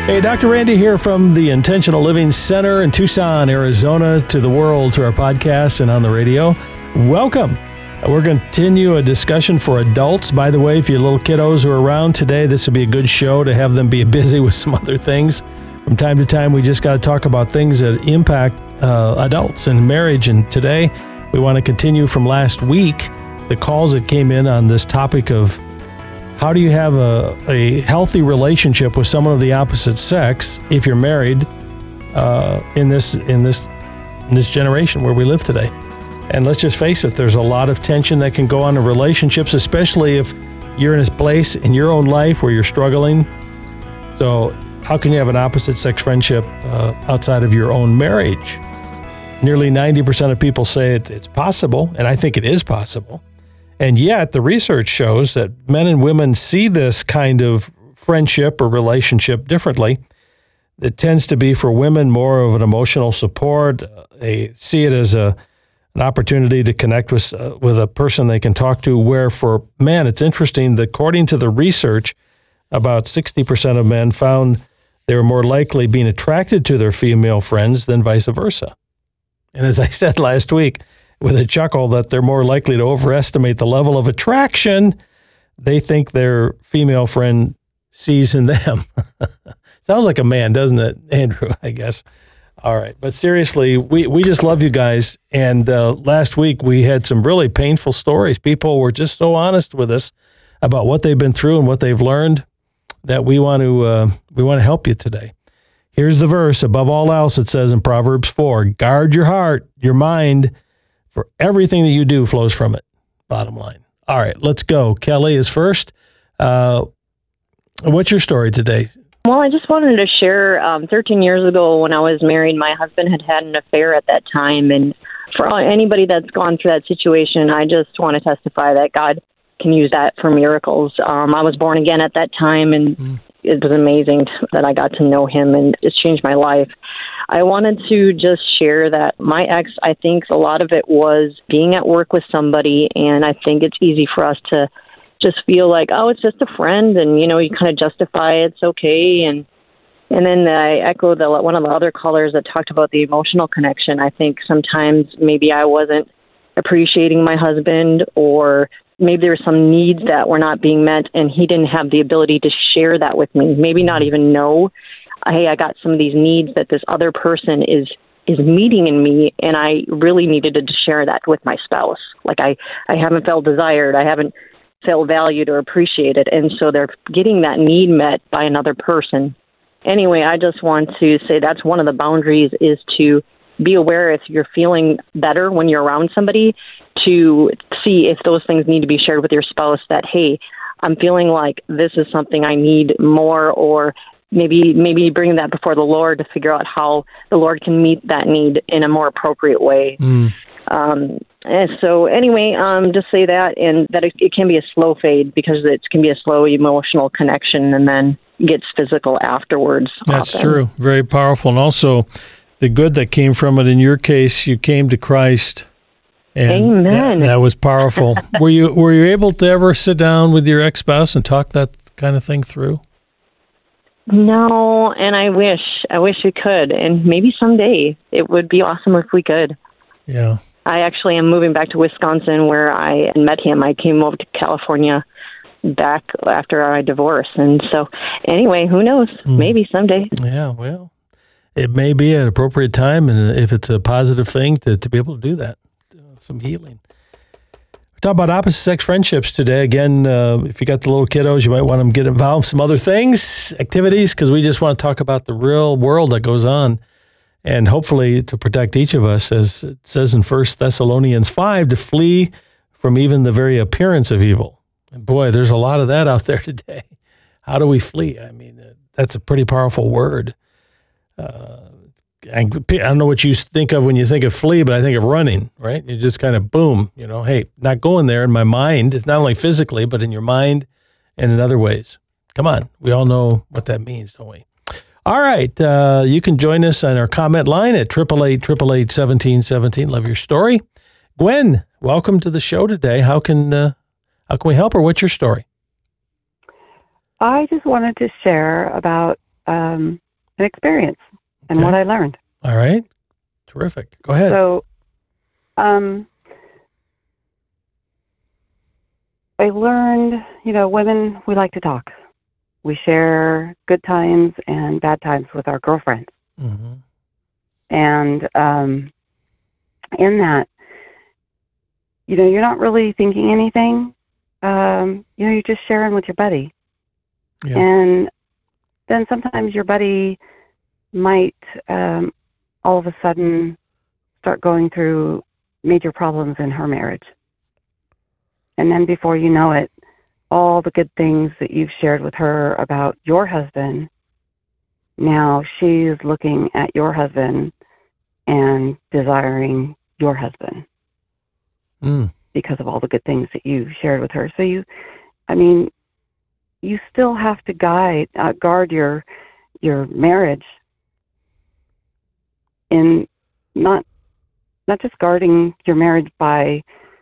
Hey, Dr. Randy here from the Intentional Living Center in Tucson, Arizona, to the world, to our podcast and on the radio. Welcome. We're going to continue a discussion for adults. By the way, if you little kiddos are around today, this would be a good show to have them be busy with some other things. From time to time, we just got to talk about things that impact adults and marriage. And today, we want to continue from last week, the calls that came in on this topic of how do you have a healthy relationship with someone of the opposite sex if you're married in this generation where we live today. And let's just face it, there's a lot of tension that can go on in relationships, especially if you're in a place in your own life where you're struggling. So how can you have an opposite sex friendship outside of your own marriage? Nearly 90% of people say it's possible, and I think it is possible. And yet the research shows that men and women see this kind of friendship or relationship differently. It tends to be for women more of an emotional support. They see it as an opportunity to connect with a person they can talk to, where for men, it's interesting that according to the research, about 60% of men found they were more likely being attracted to their female friends than vice versa. And as I said last week, with a chuckle, that they're more likely to overestimate the level of attraction they think their female friend sees in them. Sounds like a man, doesn't it, Andrew, I guess? All right. But seriously, we just love you guys. And last week, we had some really painful stories. People were just so honest with us about what they've been through and what they've learned that we want to help you today. Here's the verse. Above all else, it says in Proverbs 4, guard your heart, your mind, for everything that you do flows from it. Bottom line. All right, let's go. Kelly is first. What's your story today? Well, I just wanted to share 13 years ago when I was married, my husband had an affair at that time. And for anybody that's gone through that situation, I just want to testify that God can use that for miracles. I was born again at that time, and it was amazing that I got to know him, and it's changed my life. I wanted to just share that my ex, I think a lot of it was being at work with somebody, and I think it's easy for us to just feel like, oh, it's just a friend, and, you kind of justify it's okay. And then I echo one of the other callers that talked about the emotional connection. I think sometimes maybe I wasn't appreciating my husband, or maybe there were some needs that were not being met, and he didn't have the ability to share that with me, maybe not even know, hey, I got some of these needs that this other person is meeting in me, and I really needed to share that with my spouse. Like I haven't felt desired, I haven't felt valued or appreciated, and so they're getting that need met by another person. Anyway, I just want to say that's one of the boundaries, is to be aware if you're feeling better when you're around somebody, to see if those things need to be shared with your spouse, that, hey, I'm feeling like this is something I need more, or maybe bring that before the Lord to figure out how the Lord can meet that need in a more appropriate way. And so anyway, just say that, and that it can be a slow fade, because it can be a slow emotional connection, and then gets physical afterwards. That's often. true. Very powerful. And also the good that came from it. In your case, you came to Christ. And Amen. That was powerful. Were you able to ever sit down with your ex-spouse and talk that kind of thing through? No, and I wish we could, and maybe someday it would be awesome if we could. Yeah. I actually am moving back to Wisconsin, where I met him. I came over to California back after our divorce, and so anyway, who knows? Maybe someday. Yeah, well, it may be an appropriate time, and if it's a positive thing, to be able to do that, some healing. We're talking about opposite sex friendships today. Again, if you got the little kiddos, you might want them to get involved in some other things, activities, because we just want to talk about the real world that goes on, and hopefully to protect each of us, as it says in 1 Thessalonians 5, to flee from even the very appearance of evil. And boy, there's a lot of that out there today. How do we flee? I mean, that's a pretty powerful word. I don't know what you think of when you think of flee, but I think of running, right? You just kind of boom, hey, not going there in my mind. It's not only physically, but in your mind and in other ways. Come on. We all know what that means, don't we? All right. You can join us on our comment line at 888-888-1717. Love your story. Gwen, welcome to the show today. How can we help, or what's your story? I just wanted to share about an experience and what I learned. All right. Terrific. Go ahead. So, I learned, women, we like to talk. We share good times and bad times with our girlfriends. Mm-hmm. And in that, you're not really thinking anything. You're just sharing with your buddy. Yeah. And then sometimes your buddy might all of a sudden start going through major problems in her marriage. And then before you know it, all the good things that you've shared with her about your husband, now she's looking at your husband and desiring your husband because of all the good things that you shared with her. So you still have to guard your marriage in not just guarding your marriage by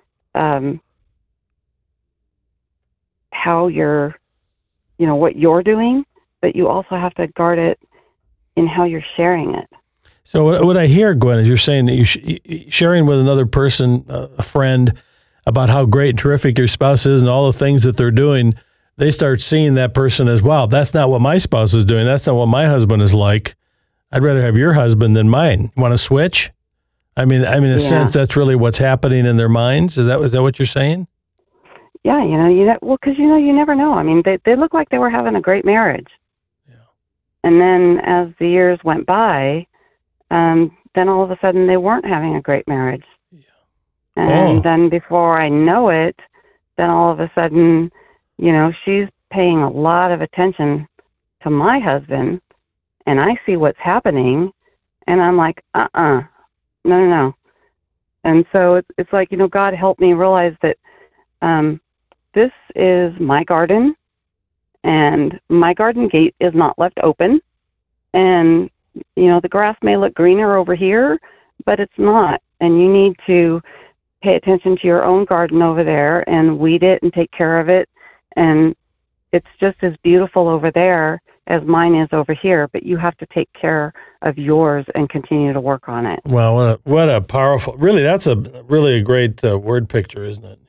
how you're, what you're doing, but you also have to guard it in how you're sharing it. So what I hear, Gwen, is you're saying that you sharing with another person, a friend, about how great and terrific your spouse is and all the things that they're doing, they start seeing that person as, wow, that's not what my spouse is doing. That's not what my husband is like. I'd rather have your husband than mine. You want to switch? I mean, in a sense, that's really what's happening in their minds. Is that what you're saying? Yeah, because you never know. I mean, they look like they were having a great marriage. Yeah. And then as the years went by, then all of a sudden they weren't having a great marriage. Yeah. And then before I know it, then all of a sudden, she's paying a lot of attention to my husband, and I see what's happening, and I'm like, no. And so it's like, God helped me realize that this is my garden, and my garden gate is not left open. And, the grass may look greener over here, but it's not. And you need to pay attention to your own garden over there and weed it and take care of it. And it's just as beautiful over there as mine is over here, but you have to take care of yours and continue to work on it. Wow, what a powerful, really, that's a great word picture, isn't it?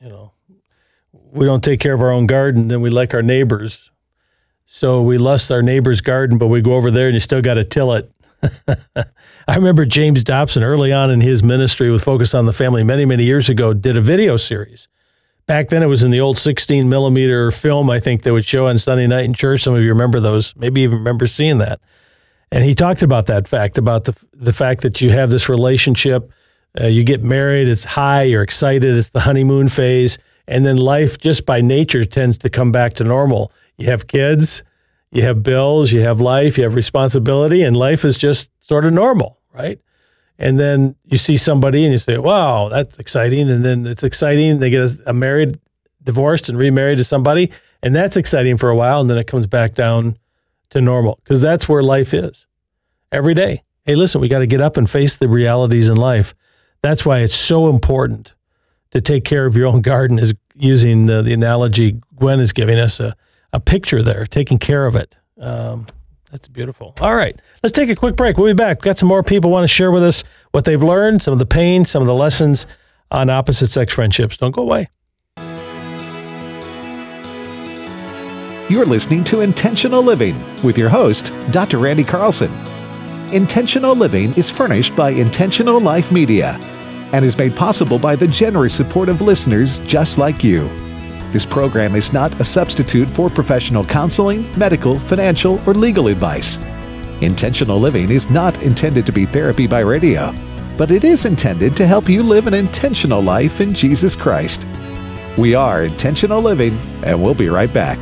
We don't take care of our own garden, then we like our neighbors. So we lust our neighbor's garden, but we go over there and you still got to till it. I remember James Dobson early on in his ministry with Focus on the Family many, many years ago did a video series. Back then it was in the old 16 millimeter film, I think, they would show on Sunday night in church. Some of you remember those, maybe even remember seeing that. And he talked about that fact, about the fact that you have this relationship, you get married, it's high, you're excited, it's the honeymoon phase, and then life just by nature tends to come back to normal. You have kids, you have bills, you have life, you have responsibility, and life is just sort of normal, right? And then you see somebody and you say, wow, that's exciting. And then it's exciting. They get married, divorced, and remarried to somebody. And that's exciting for a while. And then it comes back down to normal because that's where life is every day. Hey, listen, we got to get up and face the realities in life. That's why it's so important to take care of your own garden, is using the analogy Gwen is giving us, a picture there, taking care of it. That's beautiful. All right, let's take a quick break. We'll be back. We've got some more people want to share with us what they've learned, some of the pain, some of the lessons on opposite sex friendships. Don't go away. You're listening to Intentional Living with your host, Dr. Randy Carlson. Intentional Living is furnished by Intentional Life Media and is made possible by the generous support of listeners just like you. This program is not a substitute for professional counseling, medical, financial, or legal advice. Intentional Living is not intended to be therapy by radio, but it is intended to help you live an intentional life in Jesus Christ. We are Intentional Living, and we'll be right back.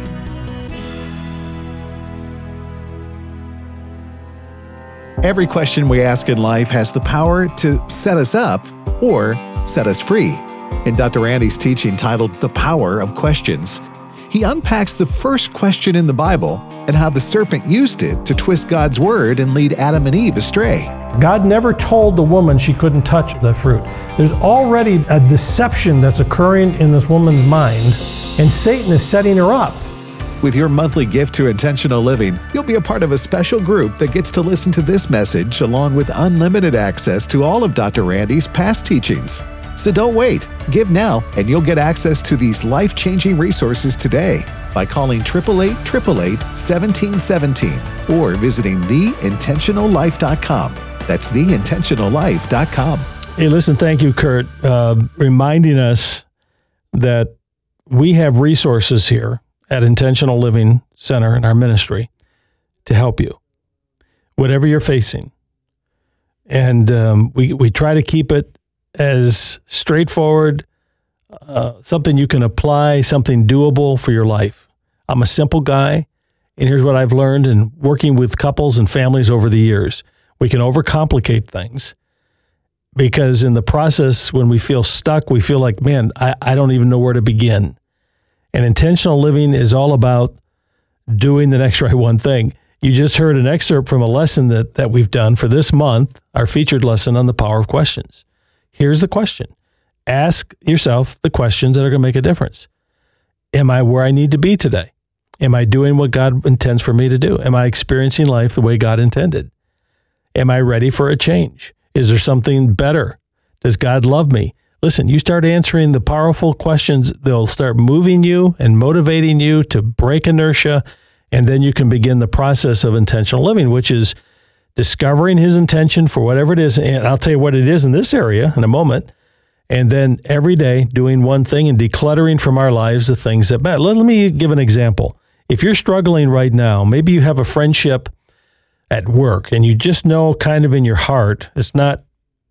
Every question we ask in life has the power to set us up or set us free. In Dr. Randy's teaching titled The Power of Questions, he unpacks the first question in the Bible and how the serpent used it to twist God's word and lead Adam and Eve astray. God never told the woman she couldn't touch the fruit. There's already a deception that's occurring in this woman's mind, and Satan is setting her up. With your monthly gift to Intentional Living, you'll be a part of a special group that gets to listen to this message along with unlimited access to all of Dr. Randy's past teachings. So don't wait. Give now, and you'll get access to these life-changing resources today by calling 888-888-1717 or visiting theintentionallife.com. That's theintentionallife.com. Hey, listen, thank you, Kurt, reminding us that we have resources here at Intentional Living Center in our ministry to help you, whatever you're facing. And we try to keep it as straightforward, something you can apply, something doable for your life. I'm a simple guy, and here's what I've learned in working with couples and families over the years. We can overcomplicate things because in the process, when we feel stuck, we feel like, man, I don't even know where to begin. And intentional living is all about doing the next right one thing. You just heard an excerpt from a lesson that we've done for this month, our featured lesson on the power of questions. Here's the question. Ask yourself the questions that are going to make a difference. Am I where I need to be today? Am I doing what God intends for me to do? Am I experiencing life the way God intended? Am I ready for a change? Is there something better? Does God love me? Listen, you start answering the powerful questions, they'll start moving you and motivating you to break inertia, and then you can begin the process of intentional living, which is discovering his intention for whatever it is, and I'll tell you what it is in this area in a moment, and then every day doing one thing and decluttering from our lives the things that matter. Let me give an example. If you're struggling right now, maybe you have a friendship at work, and you just know kind of in your heart it's not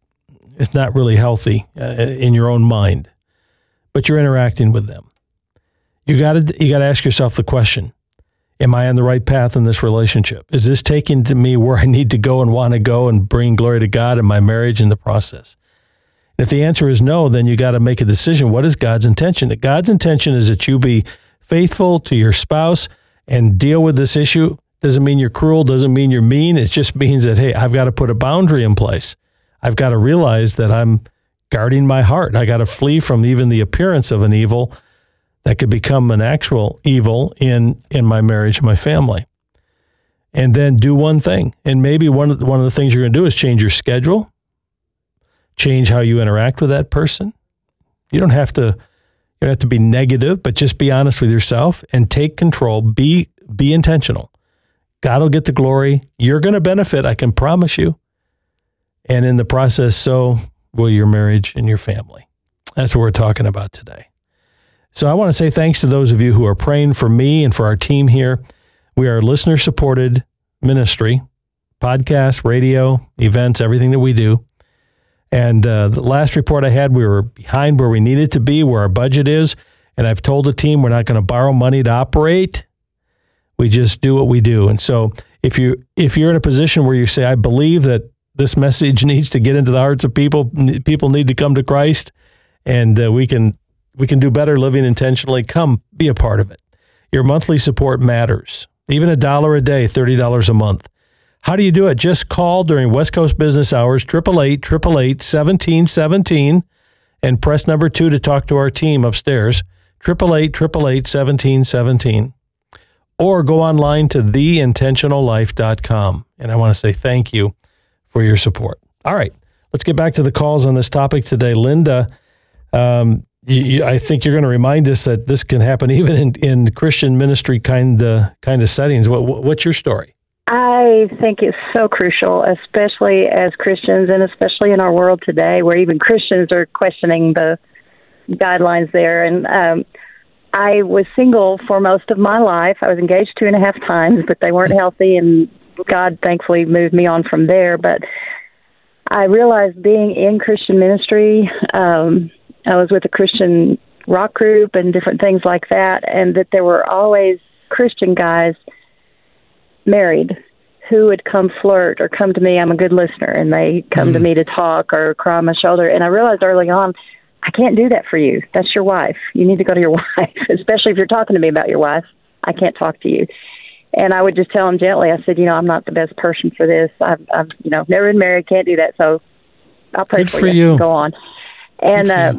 really healthy in your own mind, but you're interacting with them. You got to ask yourself the question: am I on the right path in this relationship? Is this taking to me where I need to go and want to go and bring glory to God in my marriage in the process? And if the answer is no, then you got to make a decision. What is God's intention? God's intention is that you be faithful to your spouse and deal with this issue. Doesn't mean you're cruel, doesn't mean you're mean. It just means that, hey, I've got to put a boundary in place. I've got to realize that I'm guarding my heart. I got to flee from even the appearance of an evil that could become an actual evil in my marriage, my family. And then do one thing. And maybe one of the things you're going to do is change your schedule, change how you interact with that person. You don't have to be negative, but just be honest with yourself and take control. Be intentional. God will get the glory. You're going to benefit, I can promise you. And in the process, so will your marriage and your family. That's what we're talking about today. So I want to say thanks to those of you who are praying for me and for our team here. We are a listener-supported ministry, podcast, radio, events, everything that we do. And the last report I had, we were behind where we needed to be, where our budget is. And I've told the team we're not going to borrow money to operate. We just do what we do. And so if you're in a position where you say, I believe that this message needs to get into the hearts of people need to come to Christ, and we can do better living intentionally, come be a part of it. Your monthly support matters. Even $1 a day, $30 a month. How do you do it? Just call during West Coast business hours, 888-888-1717, and press number 2 to talk to our team upstairs, 888-888-1717. Or go online to theintentionallife.com. And I want to say thank you for your support. All right, let's get back to the calls on this topic today. Linda, I think you're going to remind us that this can happen even in Christian ministry kind of settings. What's your story? I think it's so crucial, especially as Christians and especially in our world today where even Christians are questioning the guidelines there. And I was single for most of my life. I was engaged 2.5 times, but they weren't healthy, and God thankfully moved me on from there. But I realized being in Christian ministry, I was with a Christian rock group and different things like that, and that there were always Christian guys married who would come flirt or come to me. I'm a good listener, and they come to me to talk or cry on my shoulder. And I realized early on, I can't do that for you. That's your wife. You need to go to your wife, especially if you're talking to me about your wife. I can't talk to you. And I would just tell them gently, I said, I'm not the best person for this. I've never been married, can't do that. So I'll pray for you. Go on. And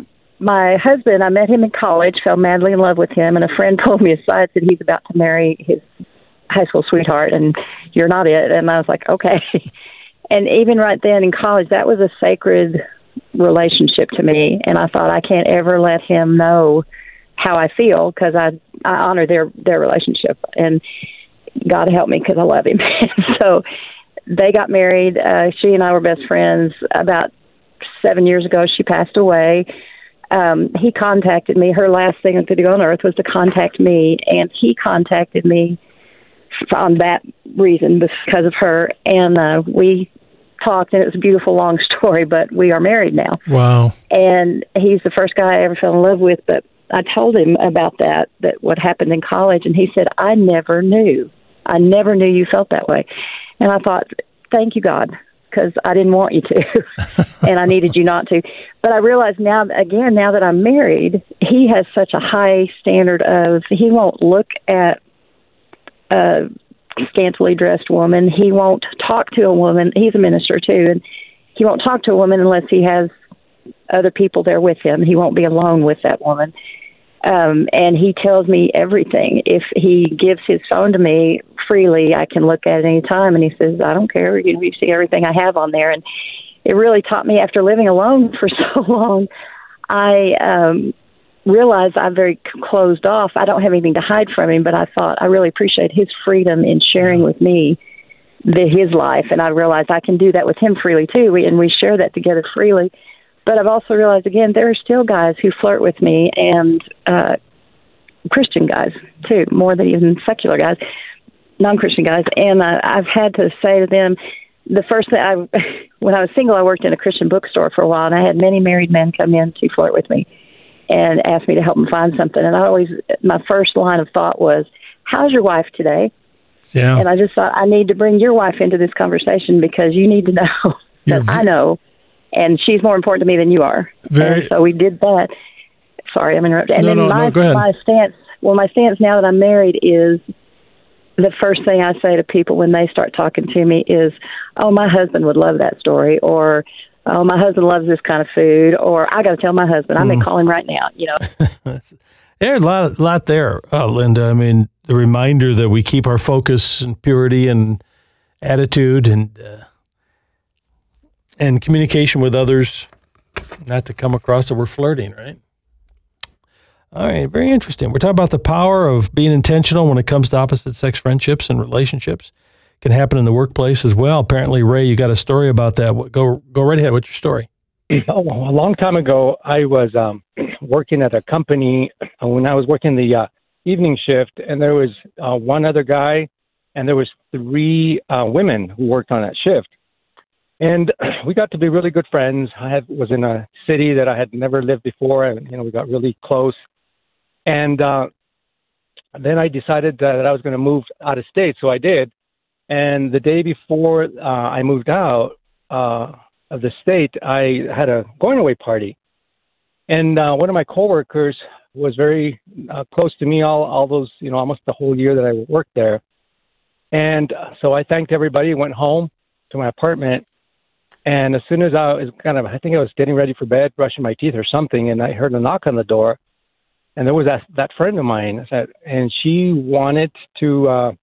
my husband, I met him in college, fell madly in love with him, and a friend pulled me aside, said he's about to marry his high school sweetheart, and you're not it. And I was like, okay. And even right then in college, that was a sacred relationship to me, and I thought I can't ever let him know how I feel, because I honor their relationship, and God help me, because I love him. So they got married. She and I were best friends. About 7 years ago, she passed away. He contacted me. Her last thing to do on earth was to contact me, and he contacted me on that reason, because of her. And we talked, and it was a beautiful, long story, but we are married now. Wow. And he's the first guy I ever fell in love with, but I told him about that what happened in college, and he said, I never knew you felt that way. And I thought, thank you, God, because I didn't want you to, and I needed you not to. But I realize now that I'm married, he has such a high standard of, he won't look at a scantily dressed woman. He won't talk to a woman. He's a minister too, and he won't talk to a woman unless he has other people there with him. He won't be alone with that woman. And he tells me everything. If he gives his phone to me freely, I can look at it any time. And he says, I don't care. You see everything I have on there. And it really taught me, after living alone for so long, I realized I'm very closed off. I don't have anything to hide from him, but I thought I really appreciate his freedom in sharing with me his life. And I realized I can do that with him freely too. And we share that together freely. But I've also realized, again, there are still guys who flirt with me, and Christian guys, too, more than even secular guys, non-Christian guys. And I've had to say to them, the first thing, when I was single, I worked in a Christian bookstore for a while, and I had many married men come in to flirt with me and ask me to help them find something. And my first line of thought was, how's your wife today? Yeah. And I just thought, I need to bring your wife into this conversation, because you need to know that I know. And she's more important to me than you are. And so we did that. Sorry, I'm interrupting. And go ahead. My stance now that I'm married is, the first thing I say to people when they start talking to me is, oh, my husband would love that story, or, oh, my husband loves this kind of food, or I got to tell my husband, I may call him right now, There's a lot there, Linda. I mean, the reminder that we keep our focus and purity and attitude and communication with others, not to come across that we're flirting, right? All right, very interesting. We're talking about the power of being intentional when it comes to opposite sex friendships and relationships. It can happen in the workplace as well. Apparently, Ray, you got a story about that. Go right ahead. What's your story? A long time ago, I was working at a company when I was working the evening shift, and there was one other guy, and there was 3 women who worked on that shift. And we got to be really good friends. I was in a city that I had never lived before, and we got really close. And then I decided that I was going to move out of state, so I did. And the day before I moved out of the state, I had a going-away party. And one of my coworkers was very close to me all those, almost the whole year that I worked there. And so I thanked everybody, went home to my apartment. And as soon as I think I was getting ready for bed, brushing my teeth or something, and I heard a knock on the door. And there was that friend of mine, and she wanted to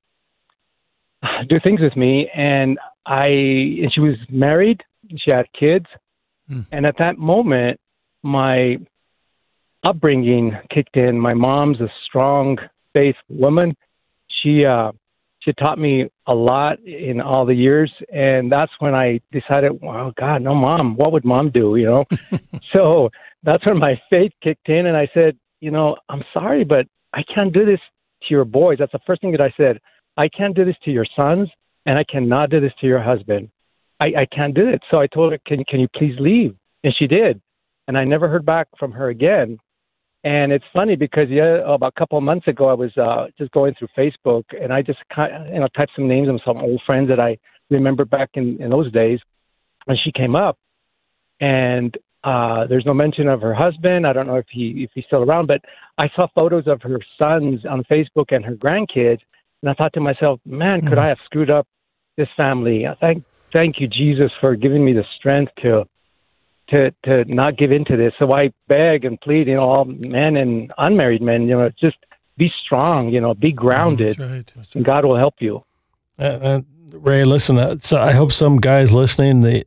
do things with me. And she was married. She had kids. And at that moment, my upbringing kicked in. My mom's a strong faith woman. She taught me a lot in all the years, and that's when I decided, oh, God, no, Mom, what would Mom do, So that's when my faith kicked in, and I said, I'm sorry, but I can't do this to your boys. That's the first thing that I said. I can't do this to your sons, and I cannot do this to your husband. I can't do it. So I told her, can you please leave? And she did, and I never heard back from her again. And it's funny because about a couple of months ago, I was just going through Facebook, and I just typed some names of some old friends that I remember back in those days, and she came up, and there's no mention of her husband. I don't know if he's still around, but I saw photos of her sons on Facebook and her grandkids, and I thought to myself, man, could I have screwed up this family? Thank you, Jesus, for giving me the strength to to not give into this. So I beg and plead, all men and unmarried men, just be strong, be grounded, That's right. and God will help you. Ray, listen, so I hope some guys listening,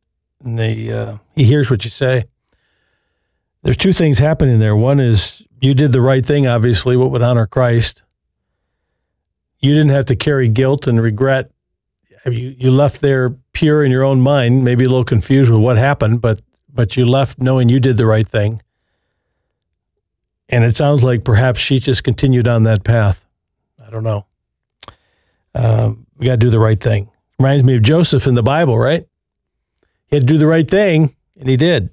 he hears what you say. There's two things happening there. One is you did the right thing, obviously, what would honor Christ. You didn't have to carry guilt and regret. You left there pure in your own mind, maybe a little confused with what happened, but you left knowing you did the right thing. And it sounds like perhaps she just continued on that path. I don't know. We got to do the right thing. Reminds me of Joseph in the Bible, right? He had to do the right thing, and he did.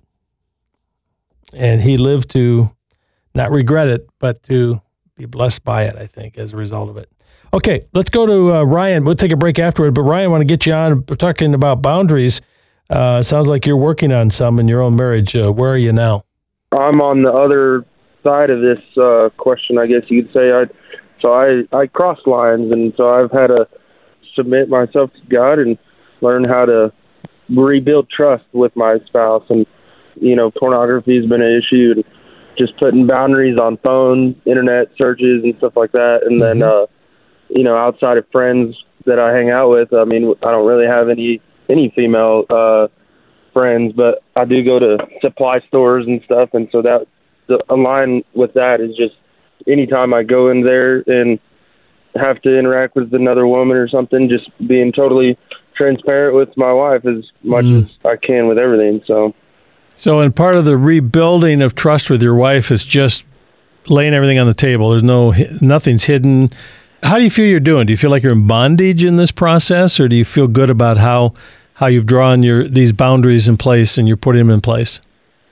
And he lived to not regret it, but to be blessed by it, I think, as a result of it. Okay, let's go to Ryan. We'll take a break afterward, but Ryan, I want to get you on. We're talking about boundaries. Sounds like you're working on some in your own marriage. Where are you now? I'm on the other side of this question, I guess you could say. I cross lines, and so I've had to submit myself to God and learn how to rebuild trust with my spouse. And, pornography has been an issue, and just putting boundaries on phone, internet searches, and stuff like that. And then, outside of friends that I hang out with, I don't really have any female friends, but I do go to supply stores and stuff. And so that a line with that is just anytime I go in there and have to interact with another woman or something, just being totally transparent with my wife as much as I can with everything. So in part of the rebuilding of trust with your wife is just laying everything on the table. There's nothing's hidden. How do you feel you're doing? Do you feel like you're in bondage in this process, or do you feel good about how you've drawn these boundaries in place and you're putting them in place?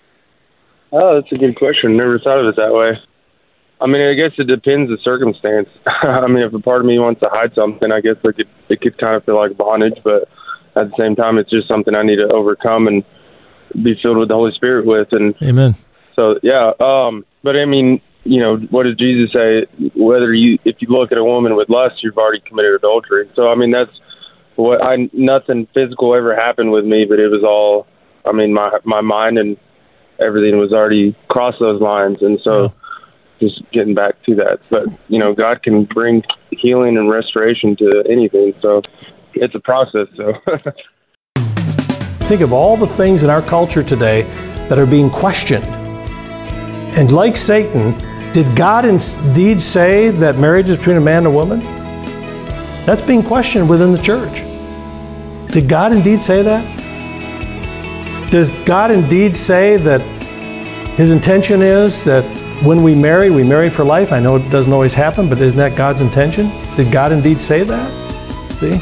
Oh, that's a good question. Never thought of it that way. I guess it depends the circumstance. If a part of me wants to hide something, I guess it could kind of feel like bondage, but at the same time, it's just something I need to overcome and be filled with the Holy Spirit with. And Amen. So, yeah. But what does Jesus say? If you look at a woman with lust, you've already committed adultery. So, that's what nothing physical ever happened with me, but it was all, my mind and everything was already crossed those lines. And so just getting back to that, but God can bring healing and restoration to anything. So it's a process. So think of all the things in our culture today that are being questioned. And like Satan, did God indeed say that marriage is between a man and a woman? That's being questioned within the church. Did God indeed say that? Does God indeed say that His intention is that when we marry for life? I know it doesn't always happen, but isn't that God's intention? Did God indeed say that? See?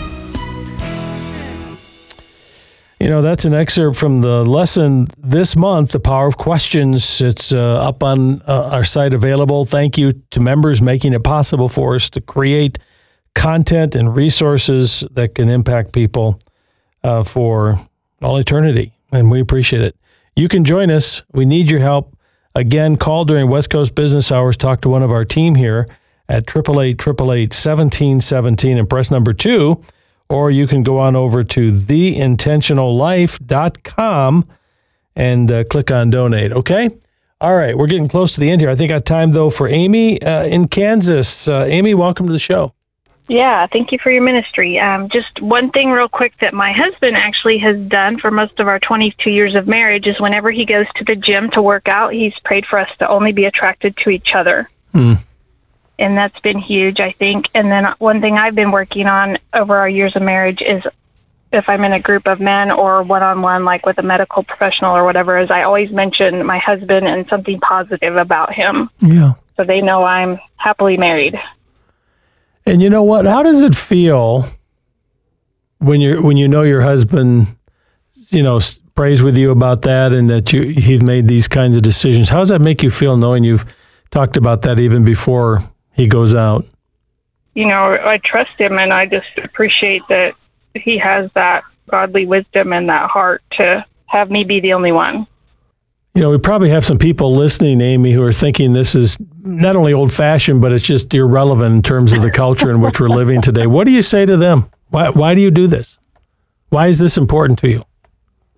That's an excerpt from the lesson this month, The Power of Questions. It's up on our site available. Thank you to members making it possible for us to create content and resources that can impact people for all eternity, and we appreciate it. You can join us. We need your help. Again, call during West Coast business hours. Talk to one of our team here at 888-888-1717 and press number 2. Or you can go on over to theintentionallife.com and click on donate. Okay? All right. We're getting close to the end here. I think I have time, though, for Amy in Kansas. Amy, welcome to the show. Yeah, thank you for your ministry. Just one thing real quick that my husband actually has done for most of our 22 years of marriage is whenever he goes to the gym to work out, he's prayed for us to only be attracted to each other. And that's been huge, I think. And then one thing I've been working on over our years of marriage is if I'm in a group of men or one-on-one, like with a medical professional or whatever, is I always mention my husband and something positive about him. Yeah. So they know I'm happily married. And you know what? How does it feel when you know your husband, prays with you about that and that he's made these kinds of decisions? How does that make you feel knowing you've talked about that even before he goes out? I trust him, and I just appreciate that he has that godly wisdom and that heart to have me be the only one. We probably have some people listening, Amy, who are thinking this is not only old-fashioned, but it's just irrelevant in terms of the culture in which we're living today. What do you say to them? Why do you do this? Why is this important to you?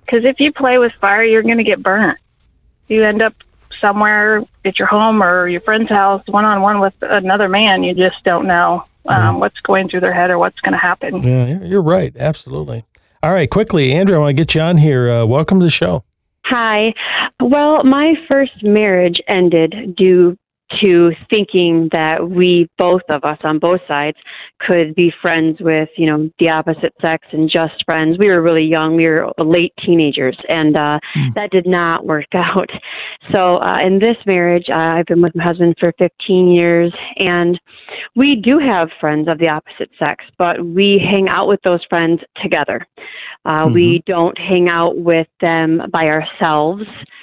Because if you play with fire, you're going to get burnt. You end up somewhere at your home or your friend's house one-on-one with another man. You just don't know what's going through their head or what's going to happen. Yeah, you're right. Absolutely. All right, quickly, Andrew, I want to get you on here. Welcome to the show. Hi. Well, my first marriage ended due to thinking that we, both of us on both sides, could be friends with, the opposite sex and just friends. We were really young. We were late teenagers, and that did not work out. So in this marriage, I've been with my husband for 15 years, and we do have friends of the opposite sex, but we hang out with those friends together. We don't hang out with them by ourselves,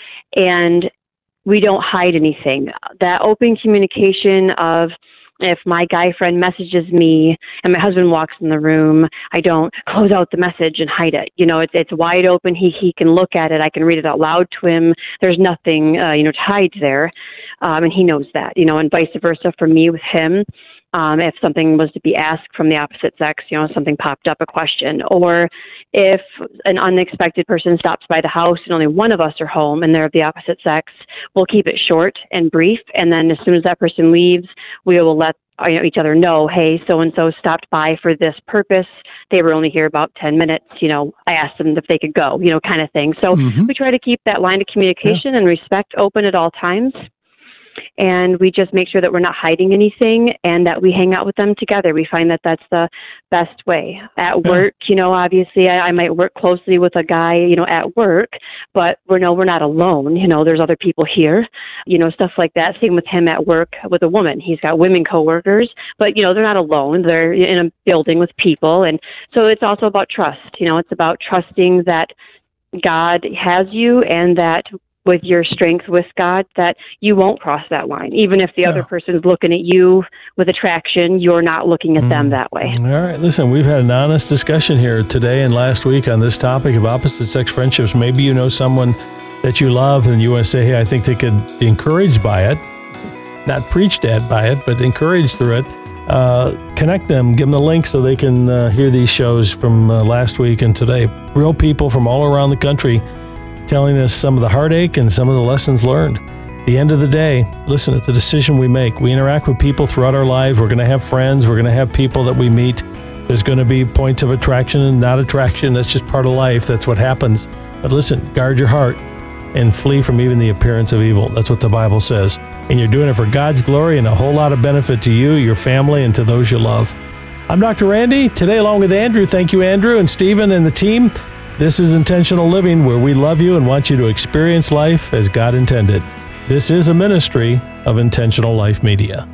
and we don't hide anything. That open communication of, if my guy friend messages me and my husband walks in the room, I don't close out the message and hide it. It's wide open. He can look at it. I can read it out loud to him. There's nothing, to hide there. And he knows that, and vice versa for me with him. If something was to be asked from the opposite sex, something popped up, a question, or if an unexpected person stops by the house and only one of us are home and they're of the opposite sex, we'll keep it short and brief. And then as soon as that person leaves, we will let each other know, hey, so-and-so stopped by for this purpose. They were only here about 10 minutes. I asked them if they could go, kind of thing. So we try to keep that line of communication and respect open at all times. And we just make sure that we're not hiding anything and that we hang out with them together. We find that that's the best way. At work, obviously I might work closely with a guy, at work, but we're not alone. There's other people here, stuff like that. Same with him at work with a woman. He's got women coworkers, but, they're not alone. They're in a building with people. And so it's also about trust. It's about trusting that God has you and that with your strength with God, that you won't cross that line. Even if the other person's looking at you with attraction, you're not looking at them that way. All right. Listen, we've had an honest discussion here today and last week on this topic of opposite sex friendships. Maybe you know someone that you love and you want to say, hey, I think they could be encouraged by it. Not preached at by it, but encouraged through it. Connect them, give them the link so they can hear these shows from last week and today. Real people from all around the country telling us some of the heartache and some of the lessons learned. At the end of the day, listen, it's a decision we make. We interact with people throughout our lives. We're going to have friends. We're going to have people that we meet. There's going to be points of attraction and not attraction. That's just part of life. That's what happens. But listen, guard your heart and flee from even the appearance of evil. That's what the Bible says. And you're doing it for God's glory and a whole lot of benefit to you, your family, and to those you love. I'm Dr. Randy. Today, along with Andrew. Thank you, Andrew and Stephen and the team. This is Intentional Living, where we love you and want you to experience life as God intended. This is a ministry of Intentional Life Media.